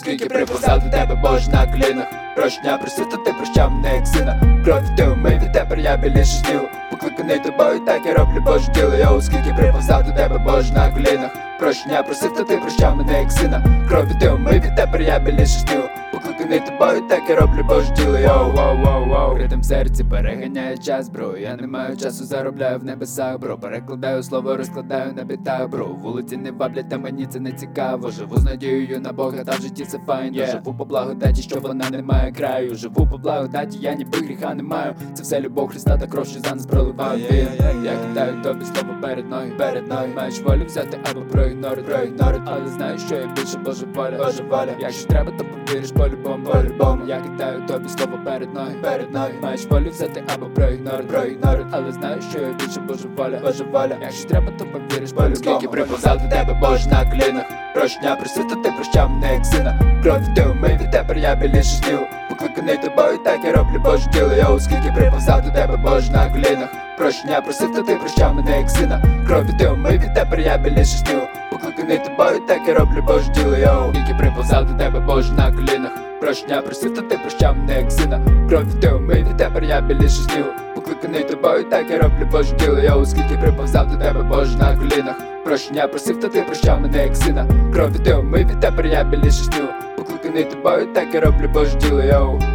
Скільки приповзав до тебе, Боже, на колінах. Прощення просив, то ти прощав мене, як сина. Кров ти умив, від тепер я біліше стіл. Покликаний тобою, так я роблю Боже діло. Йоу, скільки приповзав до тебе, Боже, на колінах. Прощення просив, то ти прощав мене, як сина. Кров ти умив, від тепер я біліше стіл. Покликаний тобою, так я роблю Боже діло. Йоу, воу, в ритм серці переганяє час, бро. Я не маю часу, заробляю в небесах, бро. Перекладаю слово, розкладаю на бітах, бро. Вулиці не ваблять, та мені це не цікаво. Живу з надією на Бога, та в житті це файно. Живу по благодаті, що вона не має краю. Живу по благодаті, я ніби гріха не маю. Це все любов Христа та кров, що за нас проливає він. Я кидаю тобі слово перед ноги. Маєш волю взяти або проігнорити. Але знаю, що я більше Божа воля. Якщо треба, то повіриш по-любому. Я кидаю тобі слово перед ноги. Маєш волю взяти або проігнорити. Але знаю, що я більше Божа воля. Якщо треба, то повіриш по-любому. Скільки приповзав до тебе, Боже, на колінах. Прощення просив, то ти прощав мене, як сина. Кров ти умив, від тепер я біліше стіл. Покликаний тобою, так я роблю Боже діло. Йоу, скільки приповзав до тебе, Боже, на колінах. Прощення просив, то ти прощав мене, як сина. Кров ти умив, від тепер я біліше стіл. Покликаний тобою, так я роблю Боже діло. Йоу, скільки приповзав до тебе, Боже, на колінах. Прощення просив, то ти прощав мене, як сина. Кров ти умив, від тепер я біліше стіл. Покликаний тобою, так я роблю Боже діло. Йоу, скільки приповзав до тебе, Боже, на колінах. Прощення просив, то ти прощав мене, як сина. Кров ти умив, від тепер я біліше стіл. Покликаний тобою, так я роблю Боже діло. Йоу.